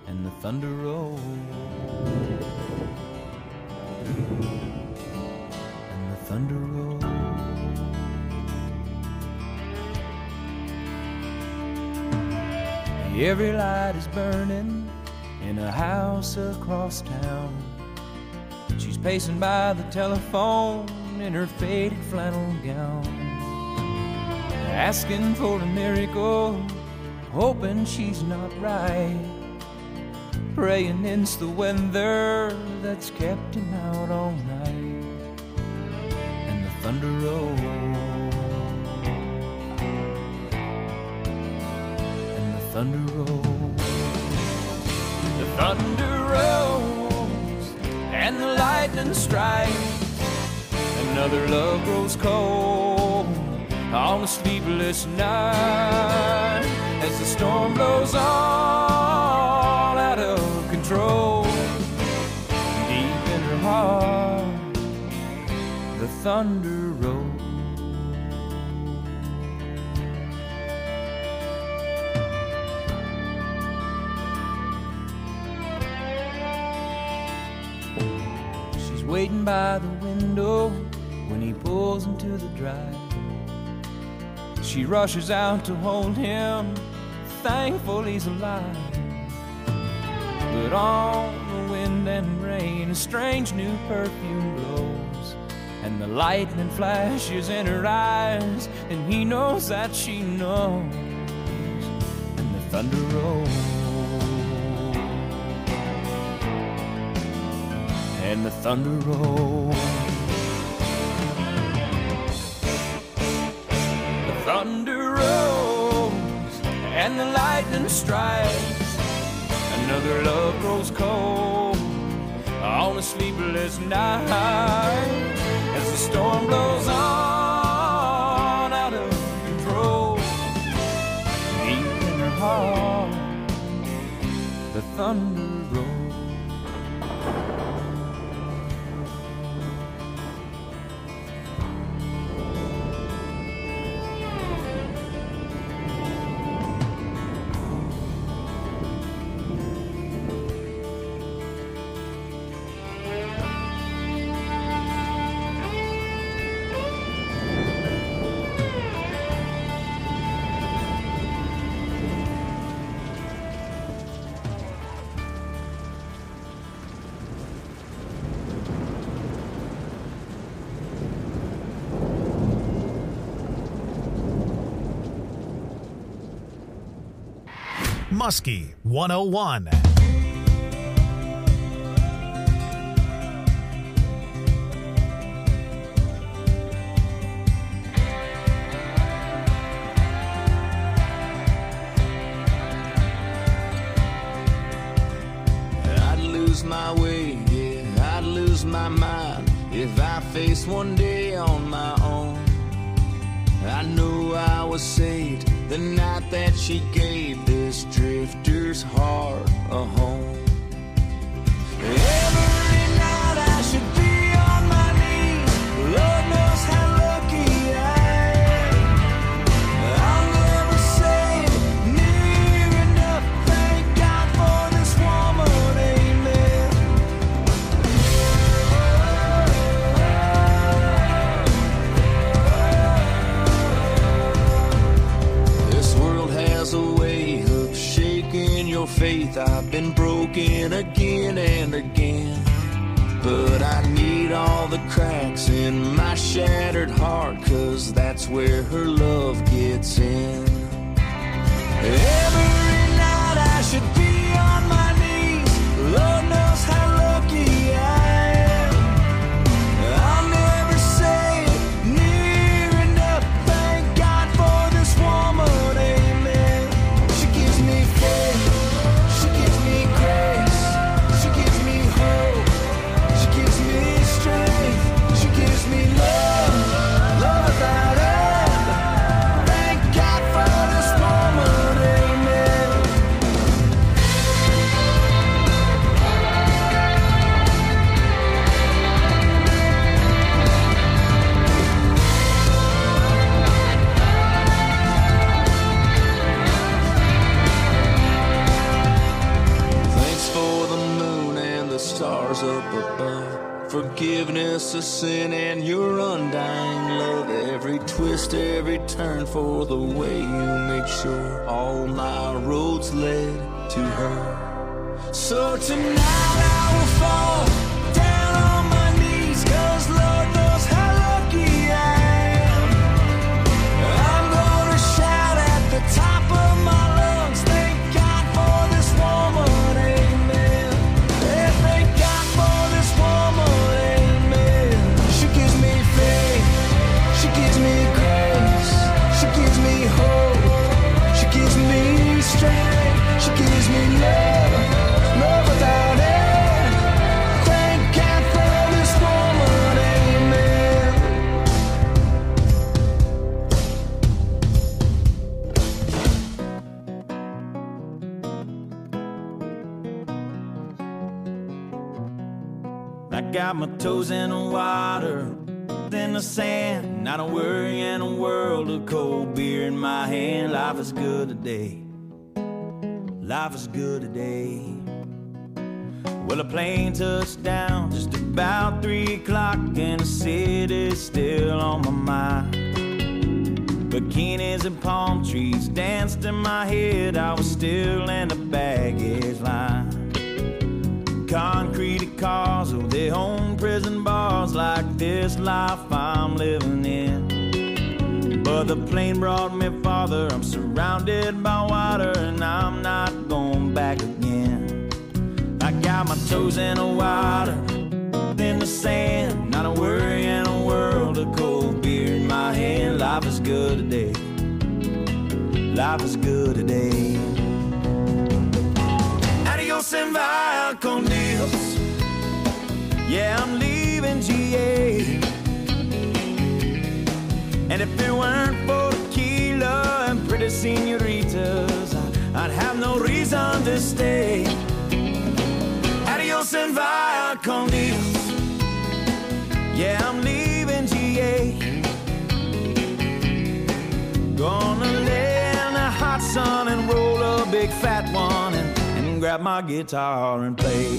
and the thunder rolls, and the thunder rolls. Every light is burning in a house across town. She's pacing by the telephone in her faded flannel gown, asking for a miracle, hoping she's not right, praying it's the weather that's kept him out all night. And the thunder rolls, and the thunder rolls, the thunder rolls, and the lightning strikes. Another love grows cold on a sleepless night, as the storm blows all out of control. Deep in her heart, the thunder rolls. She's waiting by the window when he pulls into the drive. She rushes out to hold him, thankful he's alive. But on the wind and rain, a strange new perfume blows, and the lightning flashes in her eyes, and he knows that she knows. And the thunder rolls, and the thunder rolls. Thunder rolls and the lightning strikes. Another love grows cold on a sleepless night, as the storm blows on out of control. Deep in her heart, the thunder rolls. Muskie 101. I'd lose my way, yeah, I'd lose my mind if I faced one day on my own. I knew I was saved the night that she gave this drifter's heart a home. Every night I should be on my knees. Lord knows how lucky I am. I'll never say it near enough. Thank God for this woman, amen. This world has a way of shaking your faith. I've been broken again and again, but I need all the cracks in my shattered heart, 'cause that's where her love gets in. Every night I should be on my knees. Lord knows how lucky I am. I'll never say it near enough. Thank God for this woman, amen. She gives me faith, she gives me grace, she gives me hope, she gives me strength, she gives me love, love without end. Thank God for this woman, amen. stars up above. Forgiveness of sin and your undying love. Every twist, every turn for the way you make sure all my roads led to her. So tonight I will fall down on my knees, 'cause Lord knows how lucky I am. I'm gonna shout at the top of my lungs, thank God for this woman, amen. Yeah, thank God for this woman, amen. She gives me faith, she gives me grace, she gives me hope, she gives me strength, she gives me love, love without end. Thank God for this woman, amen. I got my toes in the water, in the sand, not a worry in a world of cold beer in my hand. Life is good today, life is good today. Well, a plane touched down just about 3 o'clock, and the city's still on my mind. Bikinis and palm trees danced in my head, I was still in the baggage line. Concrete cars, oh, they own prison bars, like this life I'm living in. But the plane brought me farther, I'm surrounded by water, and I'm not going back again. I got my toes in the water, in the sand, not a worry in a world of cold beer in my hand. Life is good today, life is good today. Adios and via con Dios, yeah, I'm leaving GA. And if it weren't for tequila and pretty senoritas, I'd have no reason to stay. Adios and via con Dios, yeah, I'm leaving GA. Gonna lay in the hot sun and roll a big fat one, and grab my guitar and play.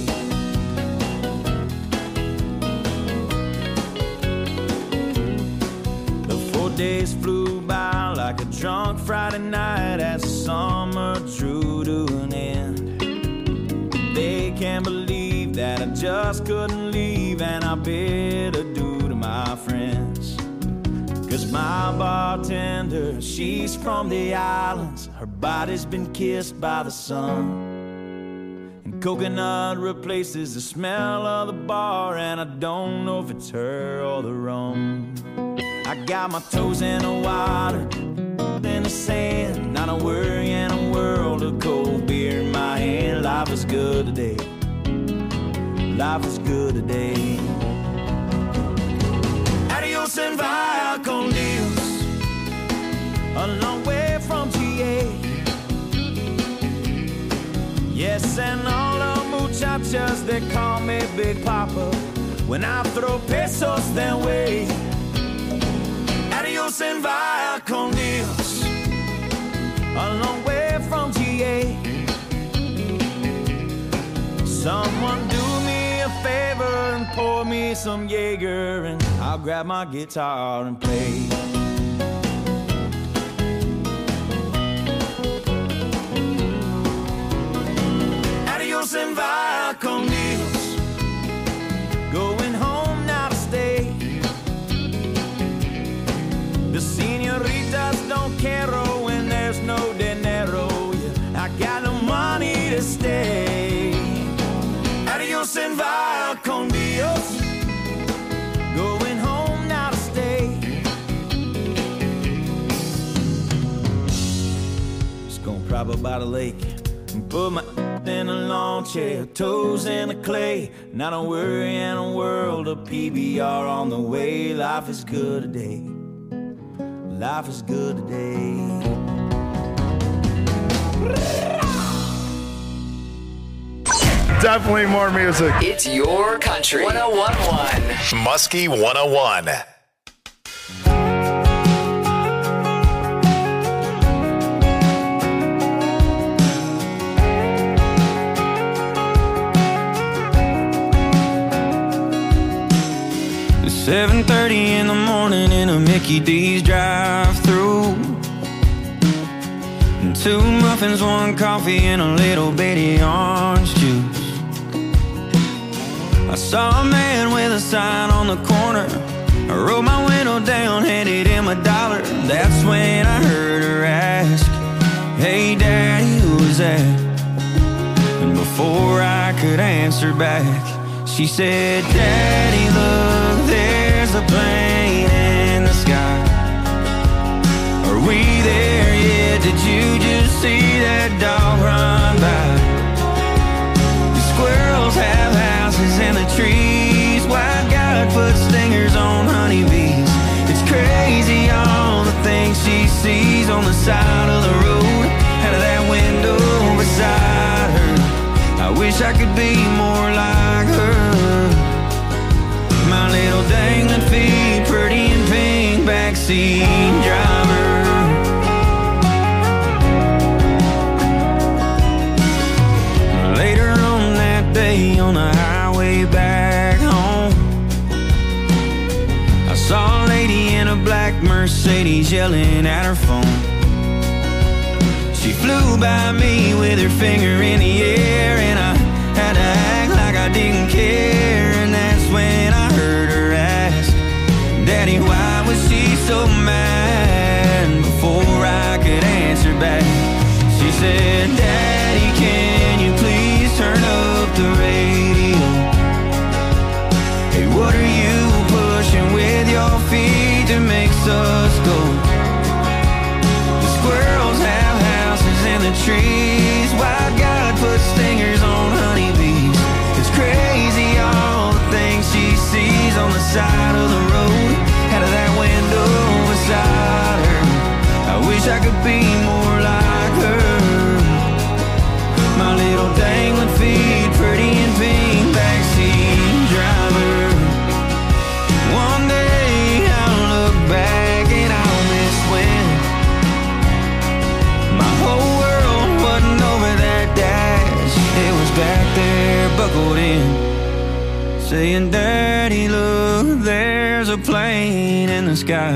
The 4 days flew by like a drunk Friday night as the summer drew to an end. They can't believe that I just couldn't leave, and I bid adieu to my friends. 'Cause my bartender, she's from the islands, her body's been kissed by the sun. And coconut replaces the smell of the bar, and I don't know if it's her or the rum. I got my toes in the water, in the sand, not a worry in a world of cold beer in my hand. Life is good today, life is good today. Adios and via con Dios, a long way from GA. Yes, and all the muchachas, they call me Big Papa when I throw pesos their way. Adios and via con Dios, a long way from GA. Someone do me a favor and pour me some Jaeger, and I'll grab my guitar and play. Adios and via con Dios, going home now to stay. The senoritas don't care when there's no dinero. Yeah, I got no money to stay. Adios and via con Dios, going home now to stay. Just gonna prop up by the lake and put my in a lawn chair, toes in the clay, not a worry in a world of PBR on the way. Life is good today, life is good today. Definitely more music. It's your country. 101.1 Muskie 101. 7:30 in the morning in a Mickey D's drive-through. 2 muffins, 1 coffee, and a little bitty orange juice. I saw a man with a sign on the corner. I rolled my window down, handed him $1. That's when I heard her ask, "Hey Daddy, who's that?" And before I could answer back, she said, "Daddy, look, there's a plane in the sky. Are we there yet? Did you just see that dog run by? The squirrels have houses in the trees. White God put stingers on honeybees. It's crazy all the things she sees on the side of the road, out of that window beside her. I wish I could be more like her. My little dangling feet, pretty and pink, backseat driver." Later on that day on the highway back home, I saw a lady in a black Mercedes yelling at her phone. She flew by me with her finger in the air, and I had to act like I didn't care. And that's when I heard her ask, "Daddy, why was she so mad?" Before I could answer back, she said, "Daddy, can you please turn up the radio? Hey, what are you pushing with your feet that makes us go? The squirrels have houses in the trees. White God put stingers on honeybees. It's crazy all the things she sees on the side of the road, out of that window beside her. I wish I could be more like her. My little dangling feet, pretty and pink, backseat driver. One day I'll look back and I'll miss when my whole world wasn't over that dash. It was back there, buckled in, saying, "Daddy, look, there's a plane in the sky.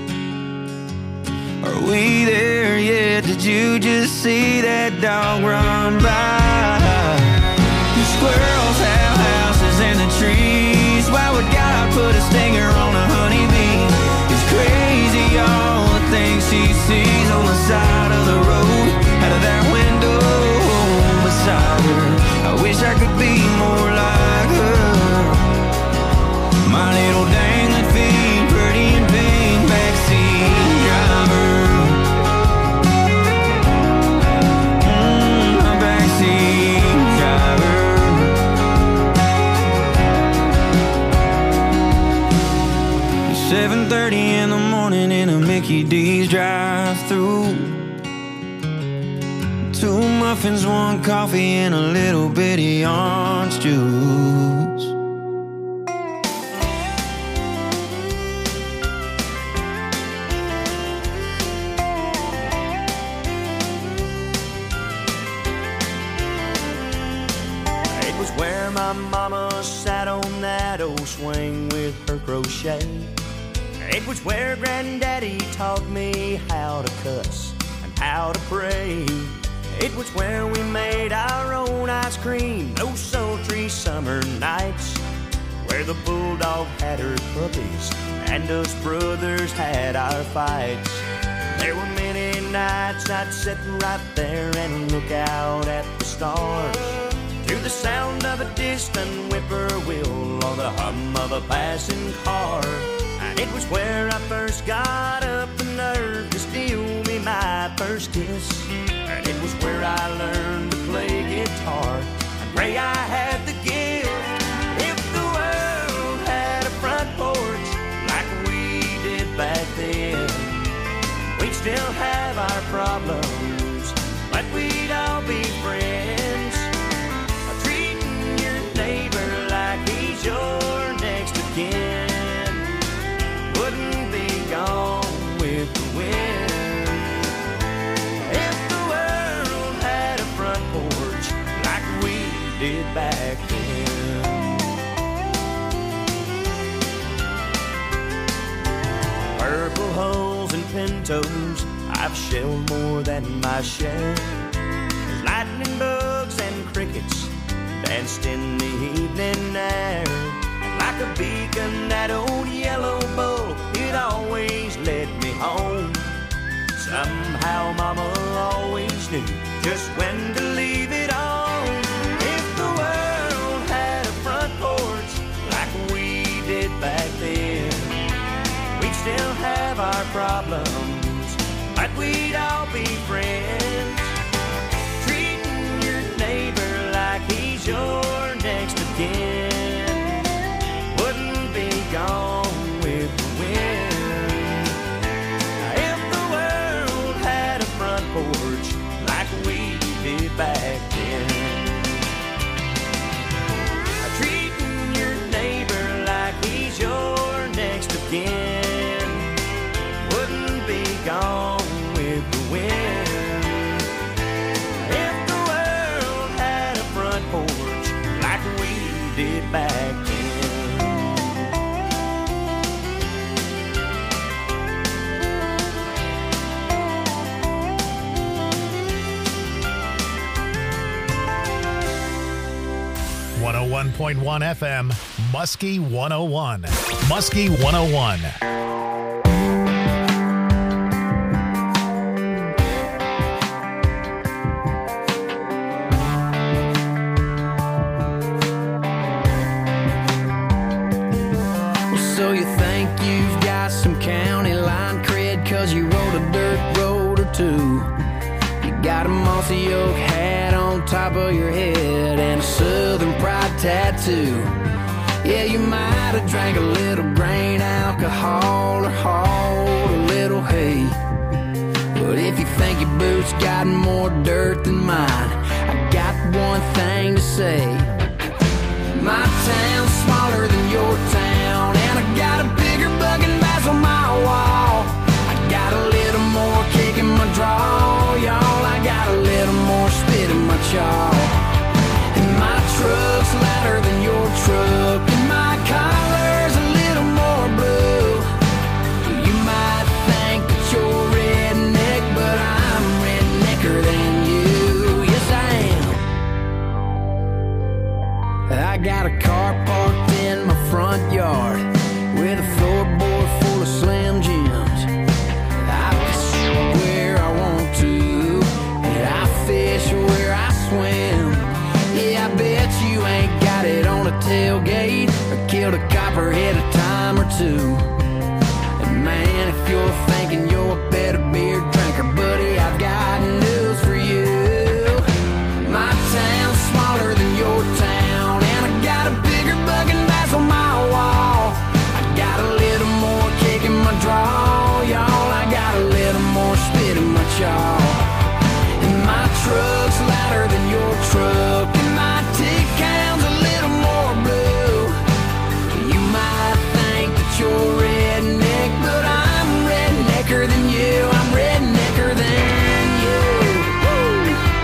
Are we there yet? Did you just see that dog run by? The squirrels have houses in the trees. Why would God put a stinger on a honeybee? It's crazy all the things she sees on the side of the road, out of that window beside her. I wish I could be more like her. My little dangling feet, pretty and pink, backseat driver." A backseat driver. 7:30 in the morning in a Mickey D's drive-through. 2 muffins, 1 coffee, and a little bitty orange juice. It was where my mama sat on that old swing with her crochet. It was where Granddaddy taught me how to cuss and how to pray. It was where we made our own ice cream those sultry summer nights, where the bulldog had her puppies and us brothers had our fights. There were many nights I'd sit right there and look out at the stars, to the sound of a distant whippoorwill or the hum of a passing car. And it was where I first got up the nerve to steal me my first kiss. And it was where I learned to play guitar and pray I had the gift. If the world had a front porch like we did back then, we'd still have our problems, but we'd all be friends. Treating your neighbor like he's your next of kin wouldn't be gone with the wind. If the world had a front porch like we did back then. purple hulls and pintos, I've shelled more than my share. There's lightning bugs and crickets danced in the evening air. And like a beacon, that old yellow bull, it always led me home. Somehow Mama always knew just when to leave it on. If the world had a front porch like we did back then, we'd still have our problems, but we'd all be friends. Treating your neighbor like he's your next of kin wouldn't be gone with the wind. If the world had a front porch like we did back then, treating your neighbor like he's your next of kin wouldn't be gone with the wind. If the world had a front porch like we did back then. 101.1 FM, Muskie 101. Muskie 101. So you think you've got some county line cred 'cause you rode a dirt road or two. You got a mossy oak hat on top of your head and a Southern Pride tattoo. Yeah, you might have drank a little grain alcohol or hauled a little hay. But if you think your boots got more dirt than mine, I got one thing to say. My town's smaller than your town, and I got a bigger bugging bass on my wall. I got a little more kick in my draw, y'all. I got a little more spit in my jaw. And my truck's louder than your truck, and my collar's a little more blue. You might think that you're redneck, but I'm rednecker than you. Yes, I am. I got a car parked in my front yard with a floorboard full of Slim Jims. I fish where I want to, and I fish where I swim. Yeah, I bet you ain't got it on a tailgate or killed a copperhead a time or two. And man, if you're thinking you're a better beer drinker, buddy, I've got news for you. My town's smaller than your town, and I got a bigger bugging bass on my wall. I got a little more kick in my draw, y'all. I got a little more spit in my jaw. And my truck's louder than your truck, and my tick count's a little more blue. You might think that you're redneck, but I'm rednecker than you. I'm rednecker than you. Woo!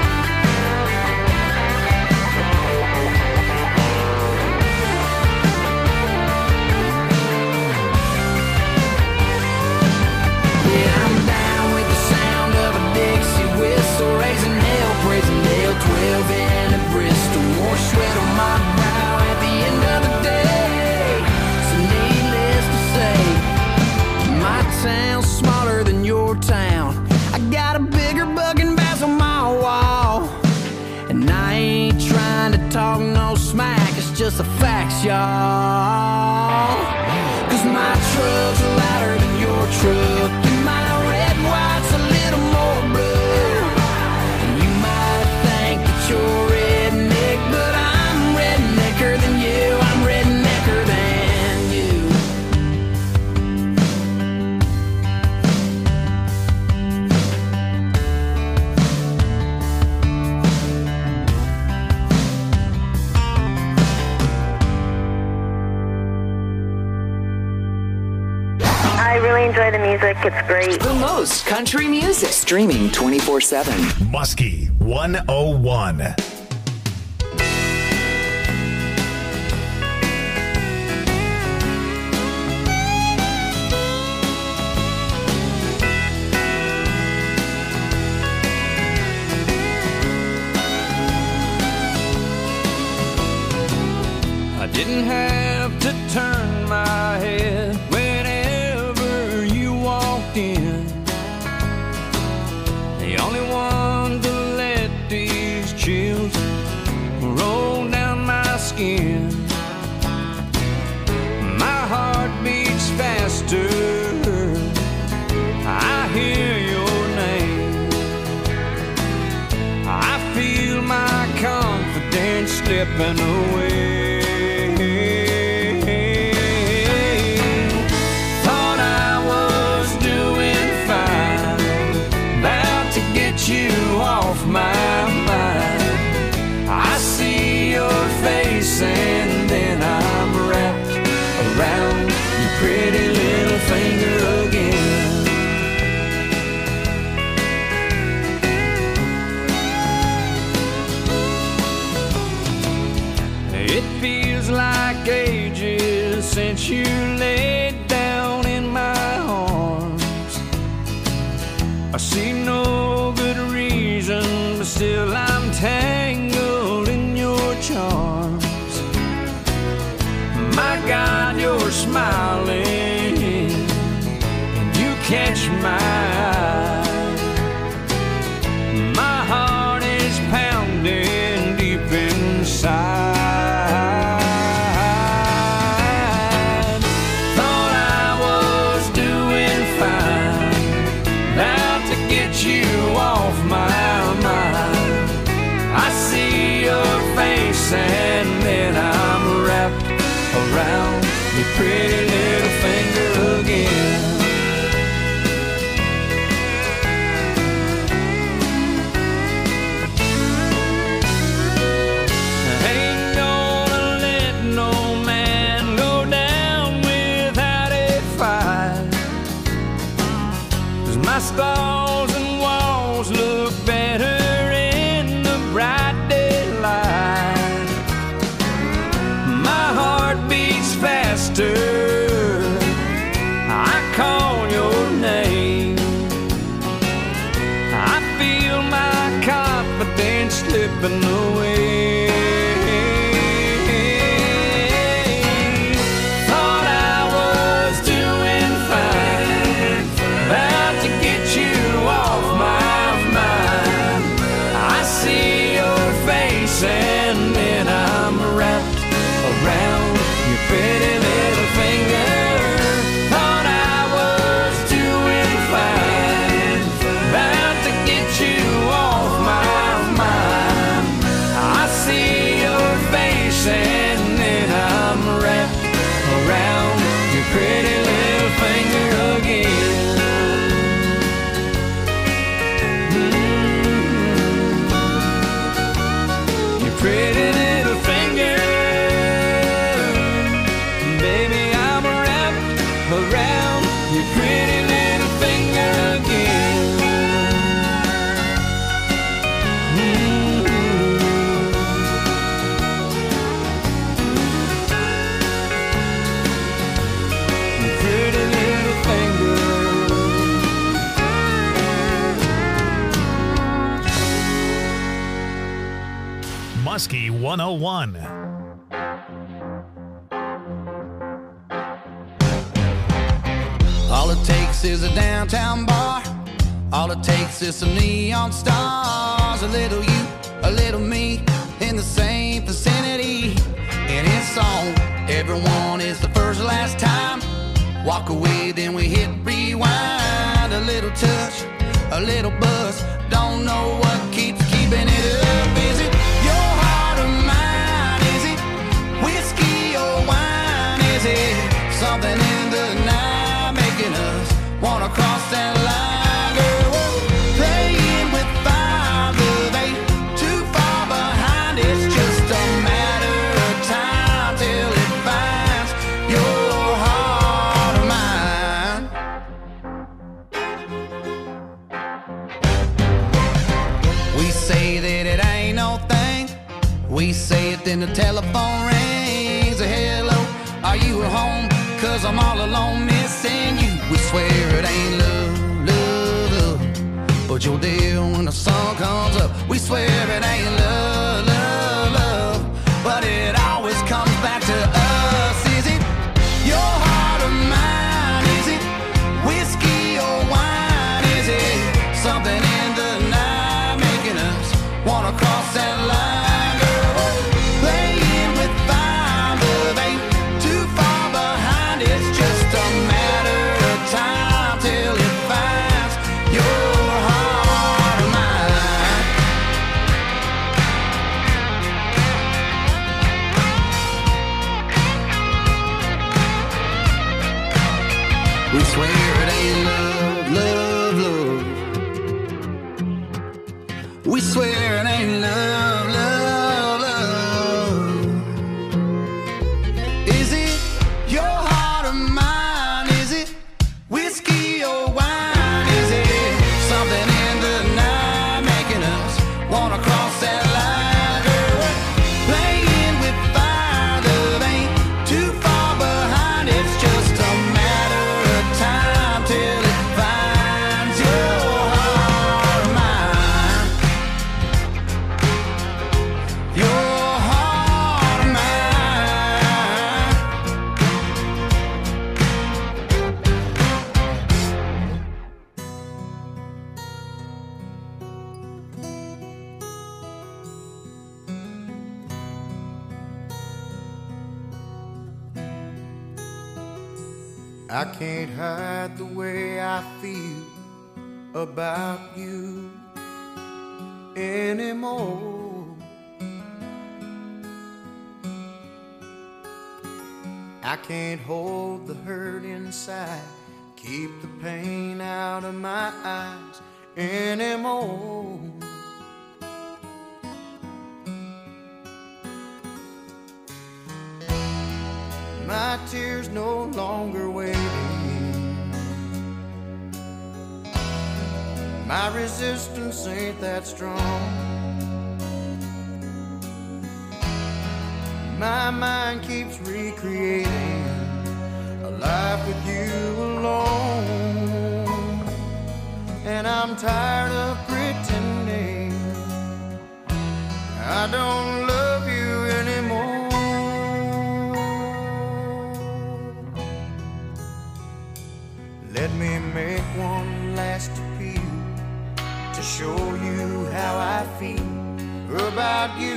Yeah, I'm down with the sound of a Dixie whistle, raising hell, praising hell, 12 in a Bristol. More sweat on my brow at the end of the day. So needless to say, my town's smaller than your town. I got a bigger bugging bass on my wall. And I ain't trying to talk no smack, it's just the facts, y'all. 'Cause my truck's louder than your truck, and my red and white's a little more blue. And you might think that you're redneck, but I'm rednecker than you. I'm rednecker than you. I really enjoy the music. It's great. The most country music. Streaming 24/7. Muskie 101. Didn't have to turn my head whenever you walked in. The only one to let these chills roll down my skin. My heart beats faster, I hear your name. I feel my confidence slipping away. Thought I was doing fine, about to get you off my mind. I see your face and then I'm wrapped around your pretty little finger again. It feels like ages since you laid down in my arms. I see no good reason, but still I'm tangled in your charms. My God, you're smiling, and you catch my eye. My heart is pounding deep inside. Thought I was doing fine, about to get you off my mind. I see your face and then I'm wrapped around your pretty little finger again. I ain't gonna let no man go down without a fight, 'cause my stalls and walls look better in the bright daylight. My heart beats faster, I call your name. I feel my confidence slipping away. Thought I was doing fine, about to get you off my mind. I see your face and then I'm wrapped around your pretty little finger. Thought I was doing fine, about to get you off my mind. I see your face and then I'm wrapped around your pretty little finger again. Your pretty little finger. Baby, I'm wrapped around your pretty little finger again. Your pretty little finger. Muskie 101. All it takes is a downtown bar. All it takes is some neon stars. A little you, a little me, in the same vicinity. And it's on. Everyone is the first last time. Walk away, then we hit rewind. A little touch, a little buzz. Don't know what keeps keeping it up. Is it your heart or mine? Is it whiskey or wine? Is it something in the night making us wanna cross that line? Girl, we're playing with fire, but they too far behind. It's just a matter of time till it finds your heart or mine. We say that it ain't no thing. We say it, then the telephone rings. Hello, are you at home? 'Cause I'm all alone missing you. We swear it ain't love, love, love, but you're there when the sun comes up. We swear it ain't love, love, love, but it always comes back to us. I can't hide the way I feel about you anymore. I can't hold the hurt inside, keep the pain out of my eyes anymore. My tears no longer waiting. My resistance ain't that strong. My mind keeps recreating a life with you alone. And I'm tired of pretending I don't love you anymore. Let me make one last appeal to show you how I feel about you.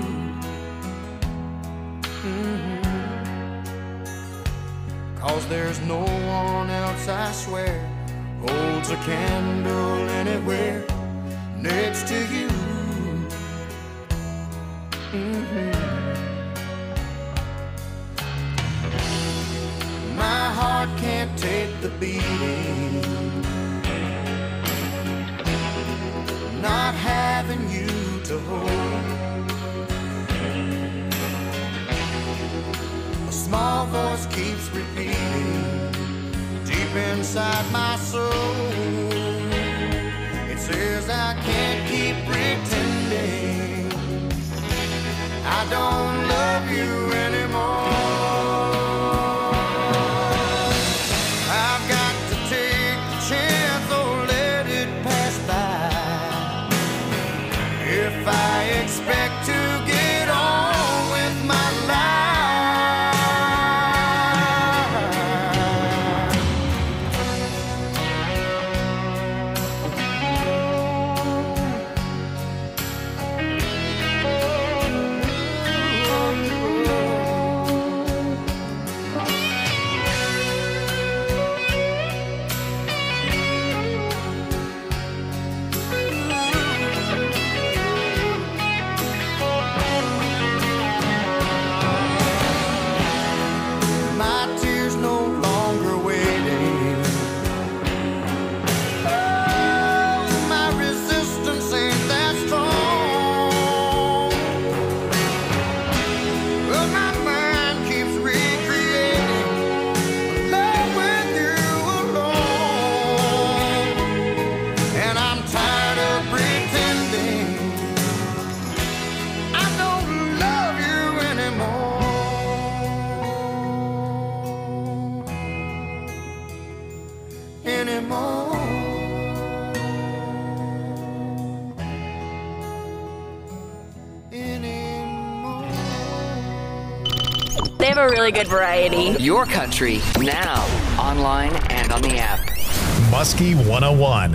Cause there's no one else, I swear, holds a candle anywhere next to you. My heart can't take the beating, not having you to hold. A small voice keeps repeating deep inside my soul. It says I can't keep pretending I don't love you anymore. If I expect to get on with my They have a really good variety. Your country, now, online and on the app. Muskie 101.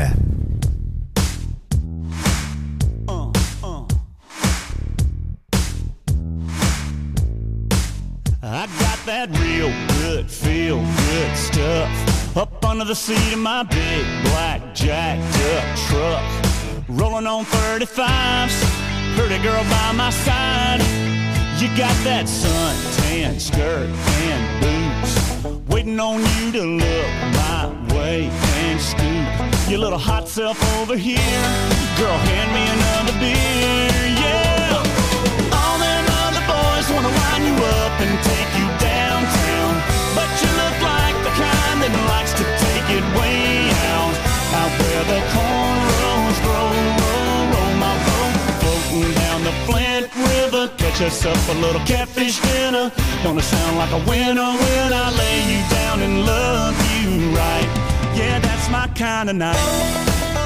I got that real good, feel good stuff up under the seat of my big black jacked up truck. Rolling on 35s, pretty girl by my side. You got that suntan skirt and boots, waiting on you to look my way and scoop your little hot self over here. Girl, hand me another beer, yeah. All them other boys wanna line you up and take you downtown, but you look like the kind that likes to take it way out where the cornrows grow. Roll my boat, floating down the Flint River, catch us up a little catfish dinner. Gonna sound like a winner when I lay you down and love you right. Yeah, that's my kind of night.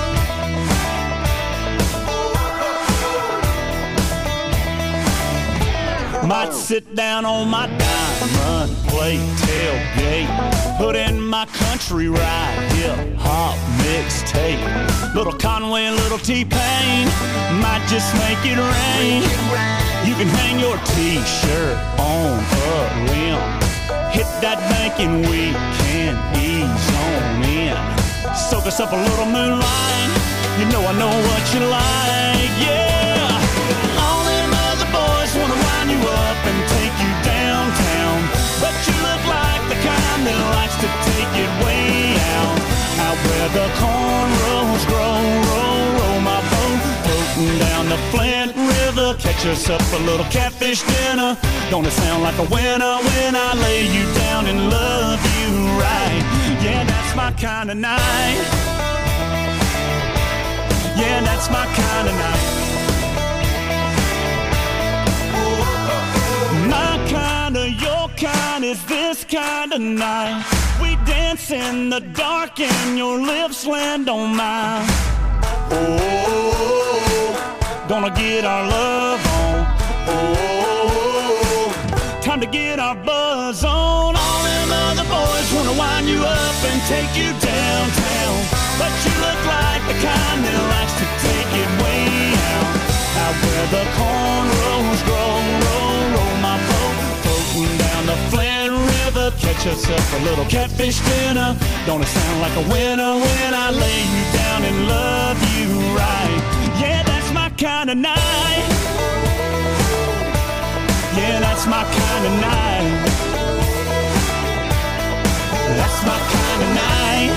Might sit down on my diamond plate tailgate, put in my country ride, hip hop mixtape. Little Conway, little T-Pain, might just make it rain. You can hang your t-shirt on a limb, hit that bank and we can then ease on in. Soak us up a little moonlight. You know I know what you like, yeah. All them other boys wanna wind you up and take you downtown, but you look like the kind that likes to take it way out where the cornrows grow. Roll my boat, floating down the Flint River. Catch us up a little catfish dinner. Don't it sound like a winner when I lay you down and love you right? Yeah, that's my kind of night. Yeah, that's my kind of night. My kind of, your kind is this kind of night. We dance in the dark and your lips land on mine. Oh, gonna get our love on. Oh, time to get our buzz on. All them other boys wanna wind you up and take you downtown, but you look like the kind that likes to take it way out where the cornrows grow. Roll my boat, floating down the Flint River. Catch us up a little catfish dinner. Don't it sound like a winner when I lay you down and love you right? Yeah, that's my kind of night. Yeah, that's my kind of night. That's my kind of night.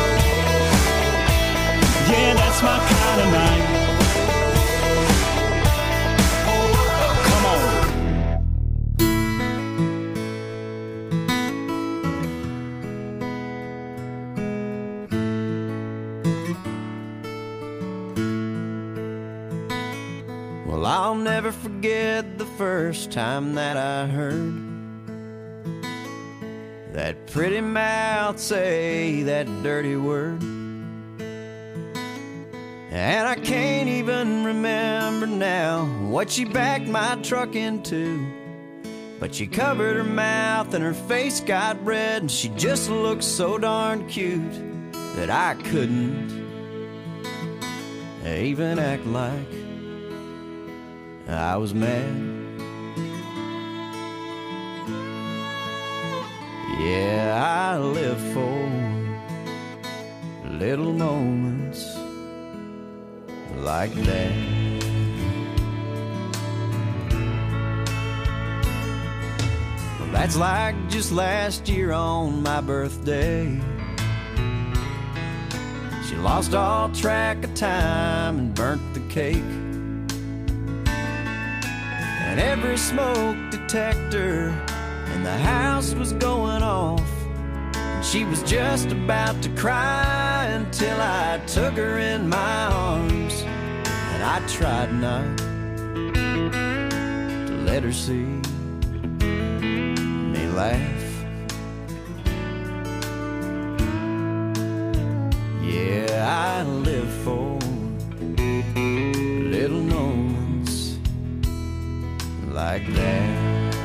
Yeah, that's my kind of night. Come on. Well, I'll never forget the first time that I heard that pretty mouth say that dirty word. And I can't even remember now what she backed my truck into, but she covered her mouth and her face got red, and she just looked so darn cute that I couldn't even act like I was mad. Yeah, I live for little moments like that. Well, that's like just last year on my birthday. She lost all track of time and burnt the cake, and every smoke detector in the house was going off. She was just about to cry until I took her in my arms, and I tried not to let her see me laugh. Yeah, I live for little moments like that.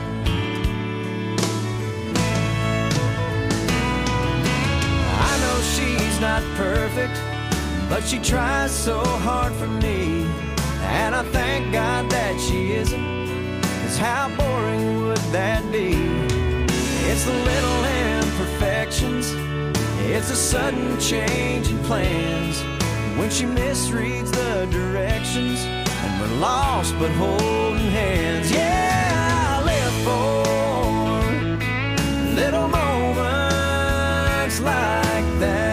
She's not perfect, but she tries so hard for me, and I thank God that she isn't, 'cause how boring would that be? It's the little imperfections, it's a sudden change in plans, when she misreads the directions, and we're lost but holding hands. Yeah, I live for little moments like that.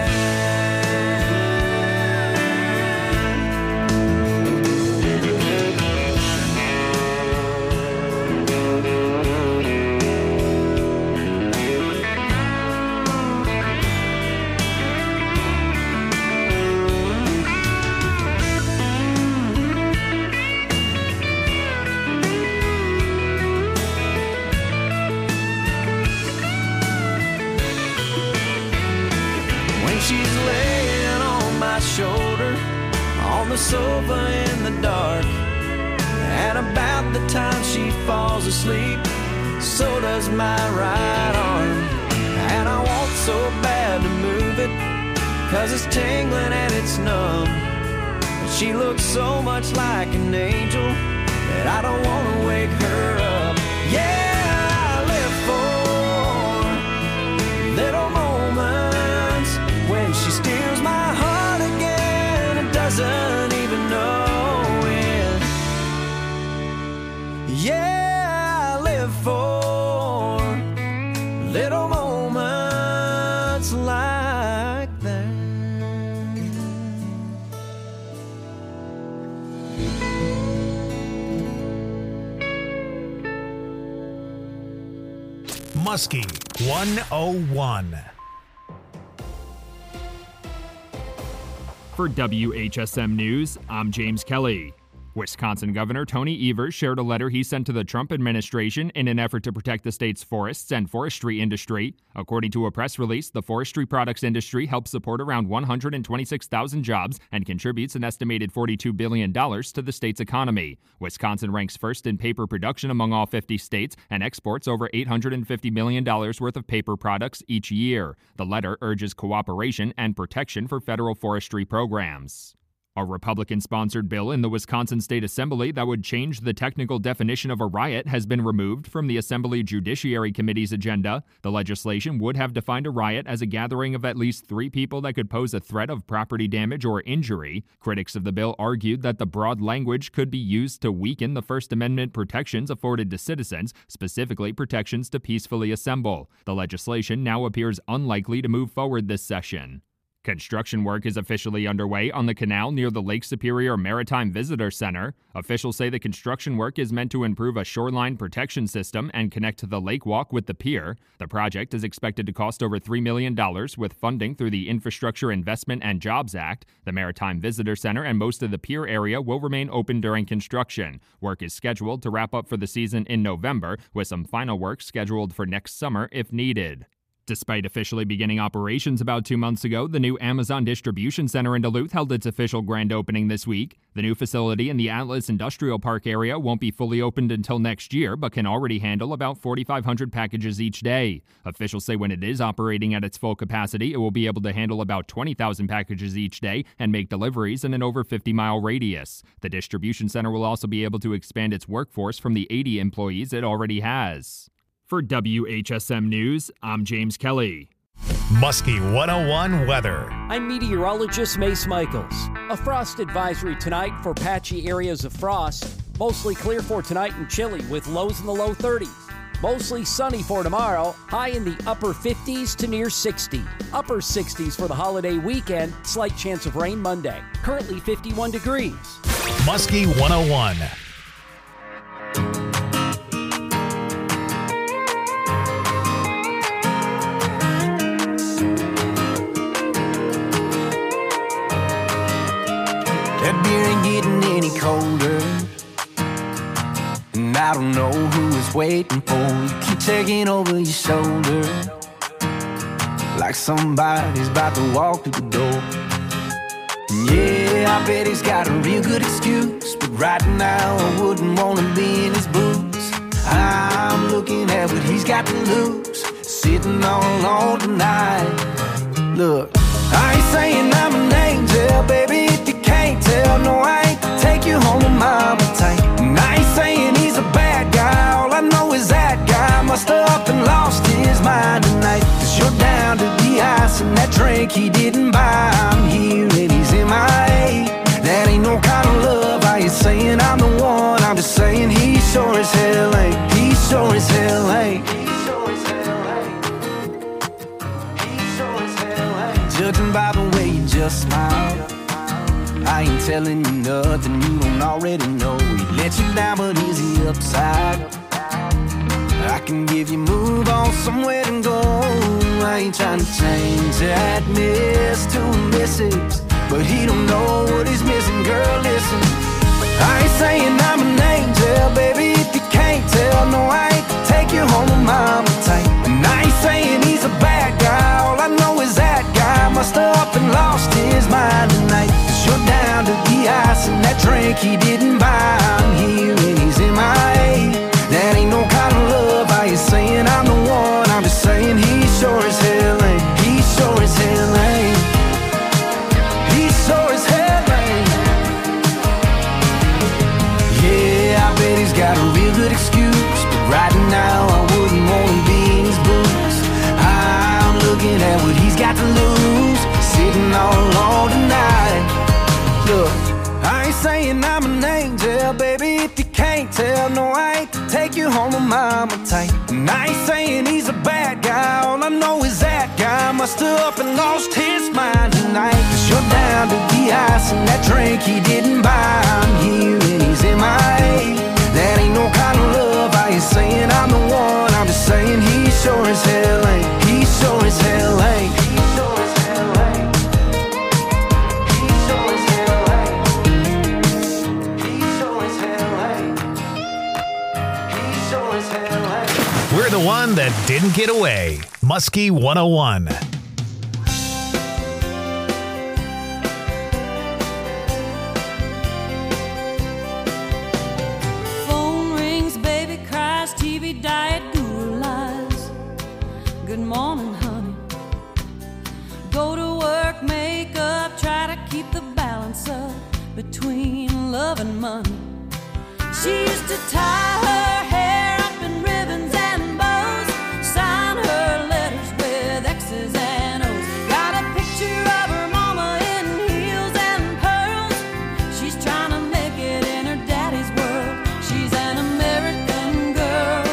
She's laying on my shoulder on the sofa in the dark, and about the time she falls asleep, so does my right arm. And I want so bad to move it, 'cause it's tingling and it's numb, but she looks so much like an angel that I don't want to wake her up. Yeah, I live for little moments Muskie 101. For WHSM News, I'm James Kelly. Wisconsin Governor Tony Evers shared a letter he sent to the Trump administration in an effort to protect the state's forests and forestry industry. According to a press release, the forestry products industry helps support around 126,000 jobs and contributes an estimated $42 billion to the state's economy. Wisconsin ranks first in paper production among all 50 states and exports over $850 million worth of paper products each year. The letter urges cooperation and protection for federal forestry programs. A Republican-sponsored bill in the Wisconsin State Assembly that would change the technical definition of a riot has been removed from the Assembly Judiciary Committee's agenda. The legislation would have defined a riot as a gathering of at least 3 people that could pose a threat of property damage or injury. Critics of the bill argued that the broad language could be used to weaken the First Amendment protections afforded to citizens, specifically protections to peacefully assemble. The legislation now appears unlikely to move forward this session. Construction work is officially underway on the canal near the Lake Superior Maritime Visitor Center. Officials say the construction work is meant to improve a shoreline protection system and connect the lake walk with the pier. The project is expected to cost over $3 million with funding through the Infrastructure Investment and Jobs Act. The Maritime Visitor Center and most of the pier area will remain open during construction. Work is scheduled to wrap up for the season in November, with some final work scheduled for next summer if needed. Despite officially beginning operations about 2 months ago, the new Amazon distribution center in Duluth held its official grand opening this week. The new facility in the Atlas Industrial Park area won't be fully opened until next year, but can already handle about 4,500 packages each day. Officials say when it is operating at its full capacity, it will be able to handle about 20,000 packages each day and make deliveries in an over 50-mile radius. The distribution center will also be able to expand its workforce from the 80 employees it already has. For WHSM News, I'm James Kelly. Muskie 101 weather. I'm meteorologist Mace Michaels. A frost advisory tonight for patchy areas of frost. Mostly clear for tonight and chilly with lows in the low 30s. Mostly sunny for tomorrow, high in the upper 50s to near 60. Upper 60s for the holiday weekend, slight chance of rain Monday. Currently 51 degrees. Muskie 101. That beer ain't getting any colder, and I don't know who it's waiting for. You keep checking over your shoulder, like somebody's about to walk through the door. Yeah, I bet he's got a real good excuse, but right now I wouldn't want to be in his boots. I'm looking at what he's got to lose, sitting all alone tonight. Look, I ain't saying I'm an angel, baby, if you can't tell. No, I ain't take you home to mama tight. And I ain't saying he's a bad guy, all I know is that guy must have up and lost his mind tonight. Cause you're down to the ice and that drink he didn't buy. I'm here and he's MIA. That ain't no kind of love, I ain't saying I'm the one, I'm just saying he sure as hell ain't. He sure as hell ain't. Judging by the way you just smile, I ain't telling you nothing you don't already know. He let you down, but is he upside? I can give you move on somewhere to go. I ain't trying to change that miss to a missus, but he don't know what he's missing, girl, listen. I ain't saying I'm an angel, baby, if you can't tell. No, I ain't take you home to mama tight. And I ain't saying he's a bad guy, all I know is that guy must have up and lost his mind tonight. Cause you're down to the ice and that drink he didn't buy. I'm here and he's MIA. That ain't no kind of love, I ain't saying I'm the one, I'm just saying he sure as hell ain't. He sure as hell ain't. He sure as hell ain't. Yeah, I bet he's got a real good excuse, but right now I wouldn't want to be in his boots. I'm looking at what he's got to lose, sitting all alone tonight. Look, I ain't saying I'm an angel, baby, if you can't tell. No, I ain't take you home to mama tight. And I ain't saying he's a bad guy, all I know is that guy must have up and lost his mind tonight. Cause you're down to the ice and that drink he didn't buy. I'm here and he's MIA. That ain't no kind of love, I ain't saying I'm the one, I'm just saying he sure the one that didn't get away. Muskie 101. Phone rings, baby cries, TV diet, guru lies. Good morning, honey. Go to work, make up, try to keep the balance up between love and money. She used to tie her hair up in ribbons and bows, sign her letters with X's and O's. Got a picture of her mama in heels and pearls. She's trying to make it in her daddy's world. She's an American girl,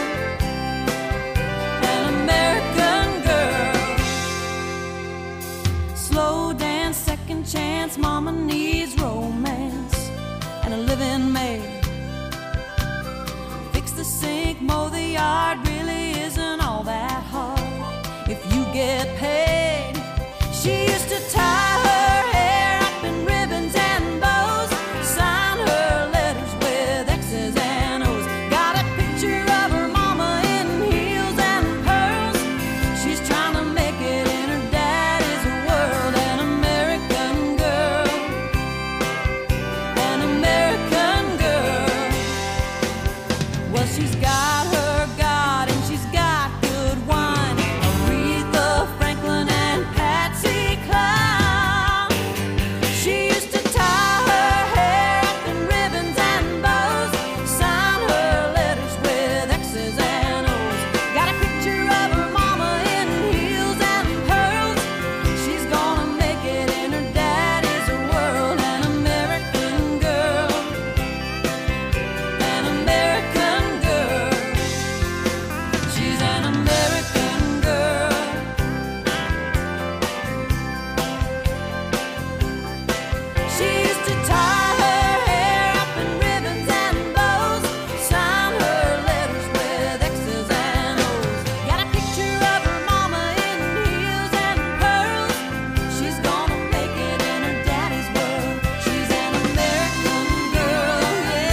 an American girl. Slow dance, second chance, mama needs romance and a living maid. The sink, mow the yard, really isn't all that hard if you get paid. She used to tie her hair up in ribbons and bows, sign her letters with X's and O's. Got a picture of her mama in heels and pearls. She's trying to make it in her daddy's world. An American girl, an American girl. Well, she's got her God and she's got good wine. Aretha Franklin and Patsy Cline. She used to tie her hair up in ribbons and bows, sign her letters with X's and O's. Got a picture of her mama in heels and pearls. She's gonna make it in her daddy's world. An American girl, an American girl. She's an American girl. She used to tie her hair up in ribbons and bows, sign her letters with X's and O's. Got a picture of her mama in heels and pearls. She's gonna make it in her daddy's world. She's an American girl,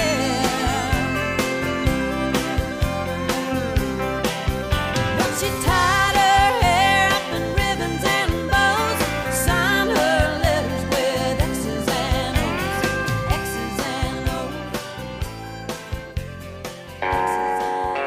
yeah. But she tied her hair up in ribbons and bows, signed her letters with X's and O's, X's and O's, X's and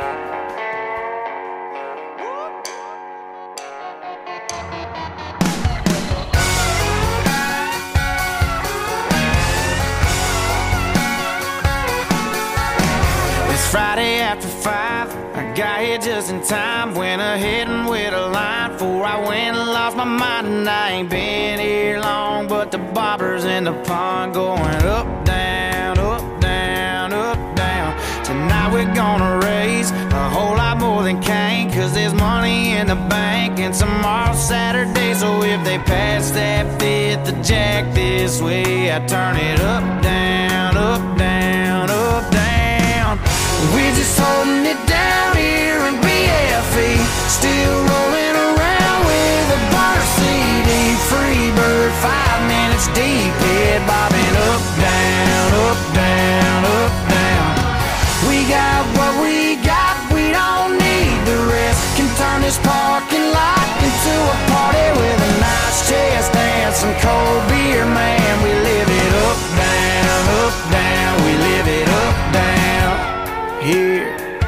It's Friday after 5. I got here just in time. Went ahead and with a line before I went and lost my mind. And I ain't been here long, but the bobbers in the pond going up, down, up, down, up, down. Tonight we're gonna raise a whole lot more than Cain, 'cause there's money in the bank and tomorrow's Saturday. So if they pass that fifth of Jack this way, I turn it up, down, up, down, up, down. We're just holding it down here in BFE, still rolling around with a bar CD. Free bird, 5 minutes deep, head bobbing up, down, up, down, up, down. We got what we got, we don't need the rest. Can turn this parking lot into a party with a nice chest and some cold beer, man. We live it up, down, we live it up, down here.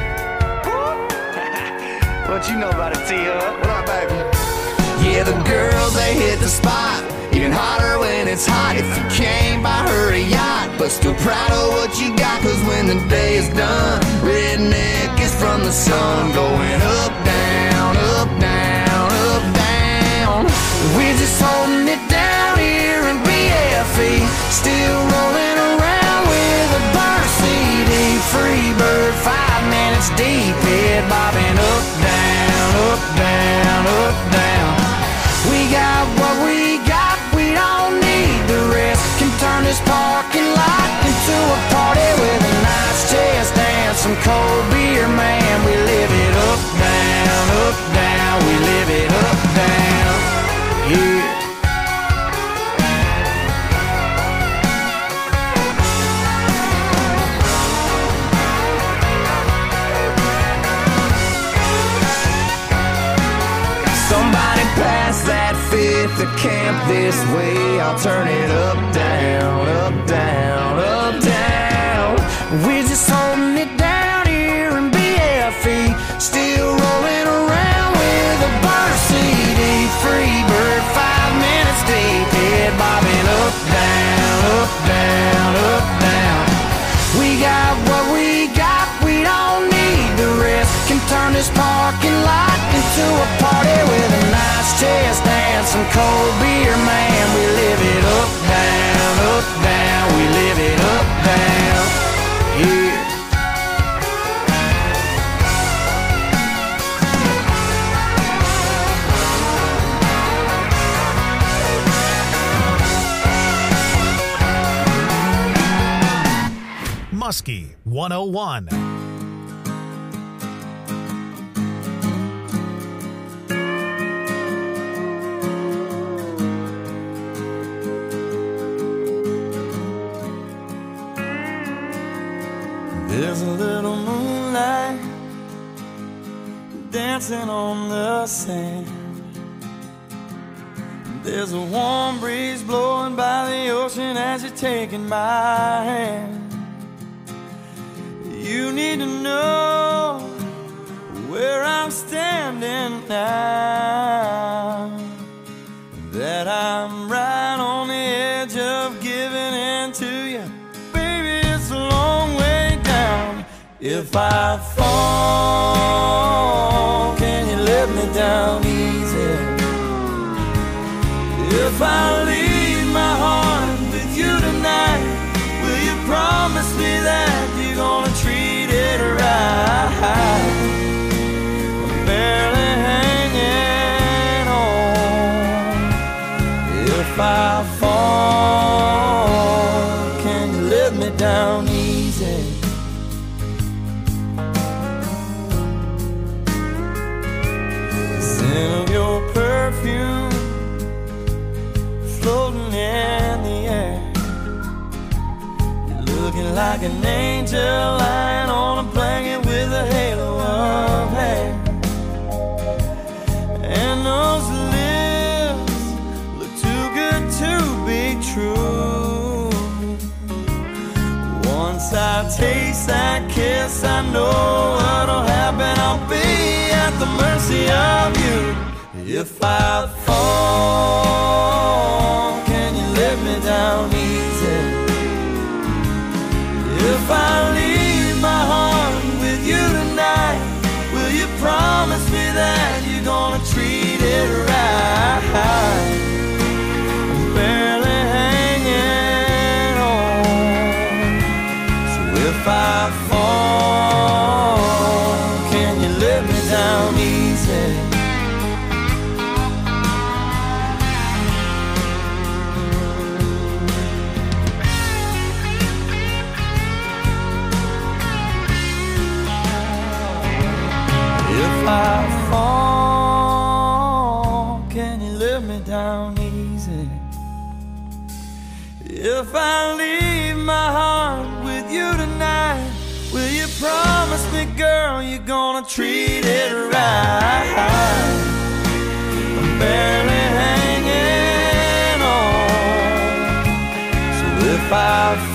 What you know about it, T-Hub? What up, baby? Yeah, the girls, they hit the spot. Even hotter when it's hot. If you can't buy her a yacht, but still proud of what you got, 'cause when the day is done, redneck is from the sun. Going up, down, up, down, up, down. We're just holding it down here in BFE, still rolling around with a burn CD. Free bird, 5 minutes deep, head bobbing up, down, up, down, up, down. We got what we got, we don't need the rest. Can turn this parking lot into a party with a nice chest and some cold beer, man. We live it up, the camp this way. I'll turn it up, down, up, down, up, down. We're just holding it down here in BFE. Still rolling around with a burner CD. Free bird, 5 minutes deep. Head bobbing up, down, up, down, up, down. We got what we got, we don't need the rest. Can turn this parking lot into a party with a nice chest dance, some cold beer, man. We live it up, down, we live it up, down, yeah. Muskie 101. There's a little moonlight dancing on the sand. There's a warm breeze blowing by the ocean as you're taking my hand. You need to know where I'm standing now, that I'm right on the edge of giving in to you. Baby, it's a long way down. If I fall, can you let me down easy? If I leave my heart with you tonight, will you promise me that you're gonna treat it right? I'm barely hanging on. If I fall, can you let me down easy? The scent of your perfume floating in the air. You're looking like an angel lying on a blanket with a halo of hair. And those lips look too good to be true. Once I taste that kiss, I know what'll happen. I'll be at the mercy of you. If I fall, can you let me down easy? If I leave my heart with you tonight, will you promise me that you're gonna treat it right? I'm barely hanging on. So if I fall, can you let me down easy? If I fall, can you let me down easy? If I leave my heart with you tonight, will you promise me, girl, you're gonna treat it right? I'm barely hanging on. So if I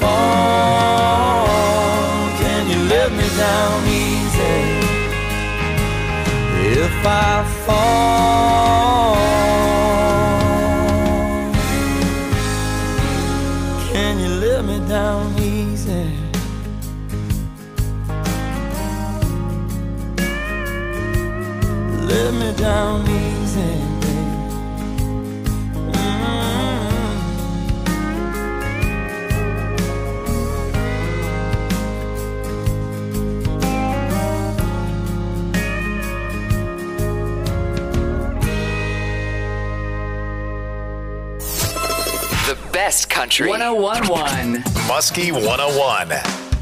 fall, can you let me down easy? If I fall, can you let me down easy? Let me down easy, baby. The best country. 101.1. Muskie 101.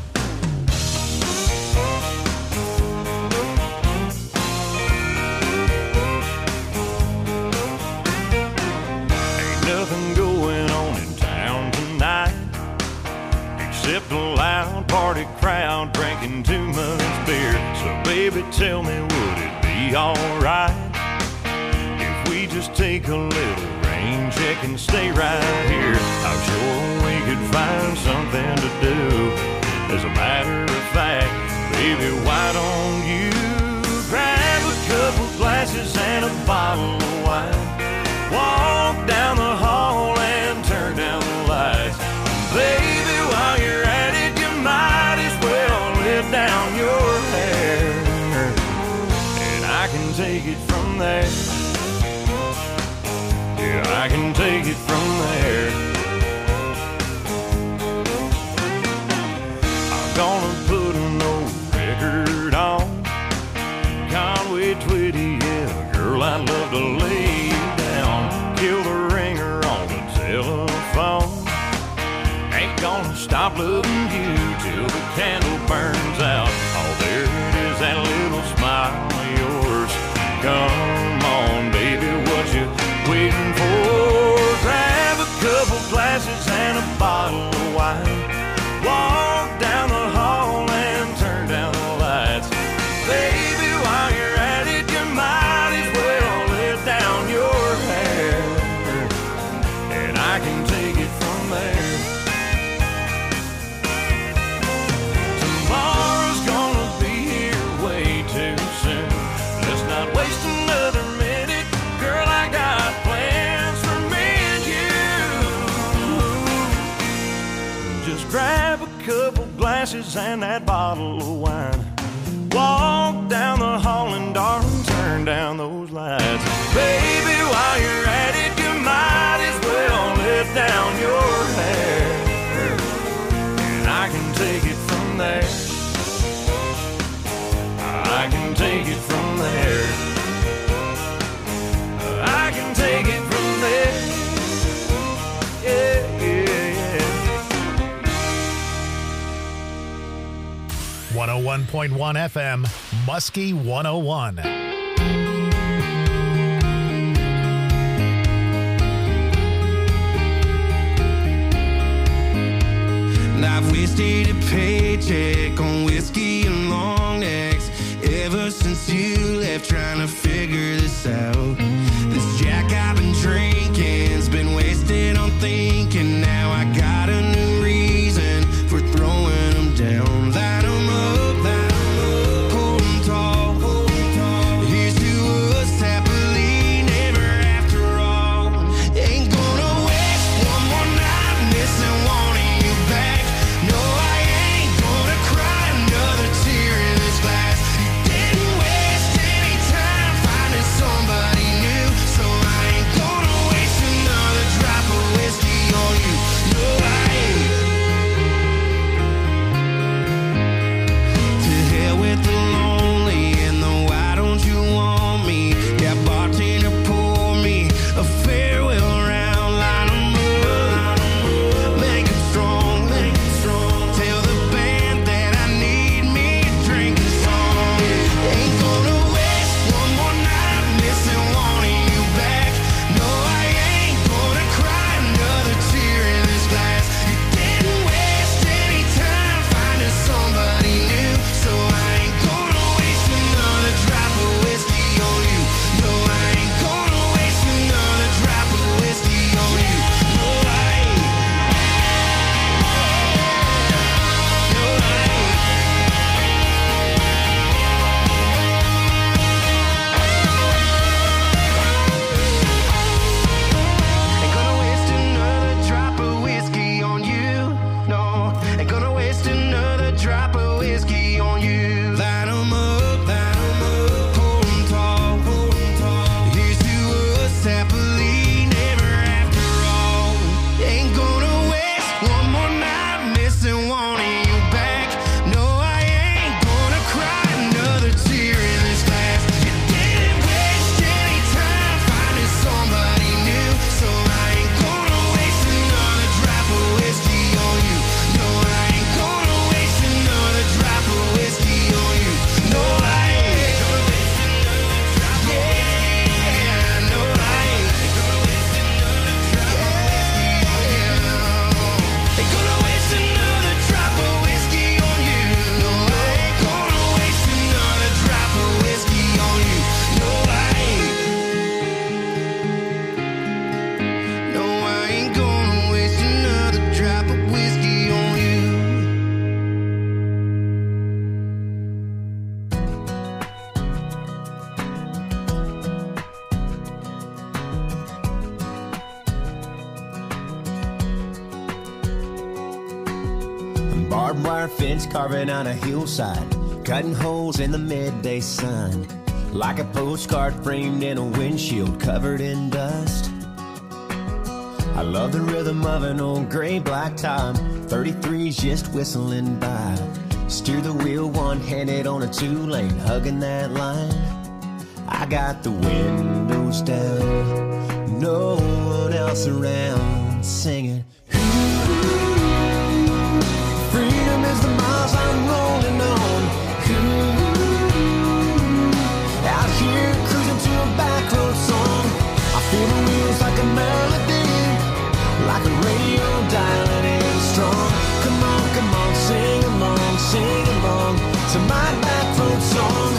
Ain't nothing going on in town tonight except a loud party crowd drinking too much beer. So baby, tell me, would it be alright if we just take a little rain rain check and stay right here. I'm sure we could find something to do. As a matter of fact, baby, why don't you grab a couple glasses and a bottle of wine? Walk down the hall and turn down the lights. Baby, while you're at it, you might as well let down your hair, and I can take it from there. Yeah, I can take it from there. I'm gonna put an old record on Conway Twitty, yeah, girl, I'd love to lay you down. Kill the ringer on the telephone. Ain't gonna stop loving you till the candle burns out. Oh, there it is, that little smile of yours. Come on, baby, what you waiting for? Grab a couple glasses and a bottle of wine. Walk down the hall and turn down the lights. Baby, while you're at it, you might as well let down your hair, and I can take it from there. Tomorrow's gonna be here way too soon. Let's not waste another minute. Girl, I got plans for me and you. Just grab a couple glasses and that bottle of wine. Walk down the hall and darling, turn down those lights. Baby, while you're at it, you might as well let down your hair, and I can take it from there. I can take it from there. I can take it from there. Yeah, yeah, yeah. 101.1 FM, Muskie 101. And I've wasted a paycheck on whiskey and long necks ever since you left, trying to figure this out. This Jack I've been drinking's been wasted on thinking. Now I got a new reason for throwing them down. Light 'em up, hold 'em tall. Here's to us happily never after all. Ain't gonna waste one more night missing wanting you back. No, I ain't gonna cry another tear in this glass. Didn't waste any time finding somebody new. barbed wire fence carving on a hillside, cutting holes in the midday sun, like a postcard framed in a windshield covered in dust. I love the rhythm of an old gray black top, 33's just whistling by. Steer the wheel one-handed on a two-lane, hugging that line. I got the windows down, no one else around, singing. Freedom is the miles I'm rolling on. Out here cruising to a back road song. I feel the wheels like a melody, like a radio dialing in strong. Come on, sing along to my back road song.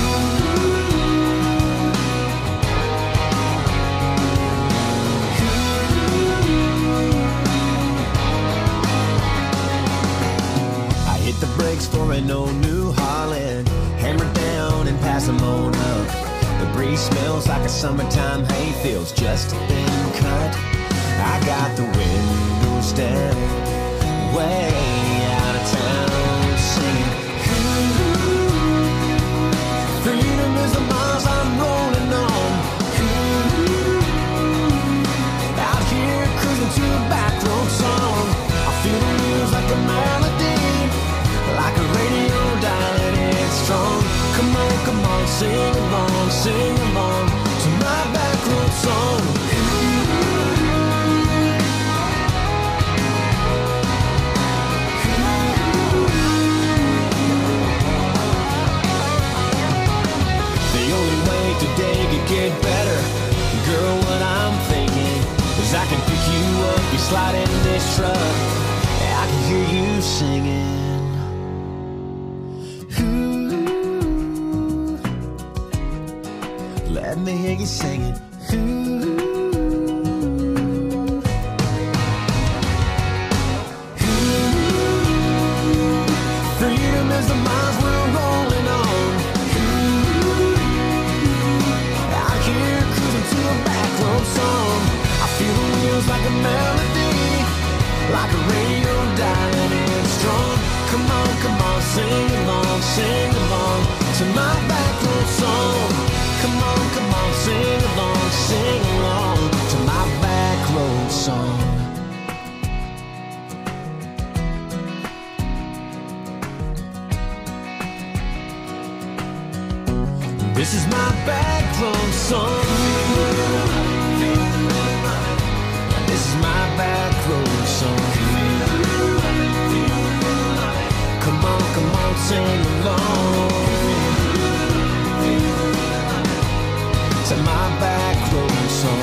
I hit the brakes for an old New Holland, hammer down and pass them on up. The breeze smells like a summertime hayfield's just been cut. I got the windows down, way out of town, singing. Freedom is the miles I'm rolling on. Out here cruising to a back road song. I feel the wheels like a melody, like a radio dialing in strong. Come on, sing along to my back road song. Today could get better, girl. What I'm thinking is I can pick you up, you slide in this truck, I can hear you singing. Ooh, let me hear you singing. Ooh, freedom is the miles we're rolling on. Song. I feel the wheels like a melody, like a radio dialing in strong. Come on, sing along to my back road song. Come on, sing along to my back road song. This is my back road song. This is my back road song. Come on, sing along to my back road song.